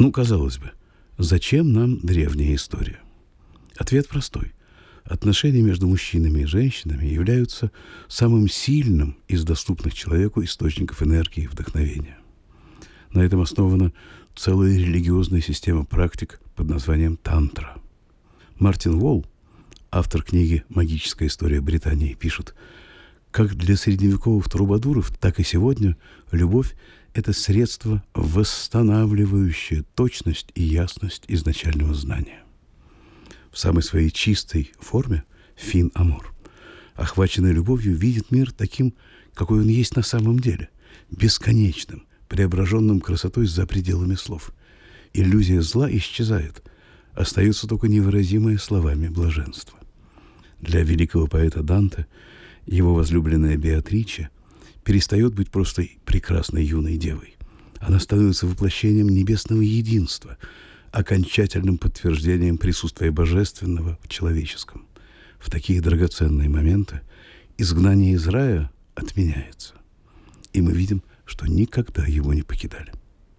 Казалось бы, зачем нам древняя история? Ответ простой. Отношения между мужчинами и женщинами являются самым сильным из доступных человеку источников энергии и вдохновения. На этом основана целая религиозная система практик под названием тантра. Мартин Волл, автор книги «Магическая история Британии», пишет: как для средневековых трубадуров, так и сегодня любовь – это средство, восстанавливающее точность и ясность изначального знания. В самой своей чистой форме фин амор, охваченный любовью, видит мир таким, какой он есть на самом деле, бесконечным, преображенным красотой за пределами слов. Иллюзия зла исчезает, остается только невыразимое словами блаженство. Для великого поэта Данте его возлюбленная Беатриче перестает быть просто прекрасной юной девой. Она становится воплощением небесного единства, окончательным подтверждением присутствия божественного в человеческом. В такие драгоценные моменты изгнание из рая отменяется. И мы видим, что никогда его не покидали.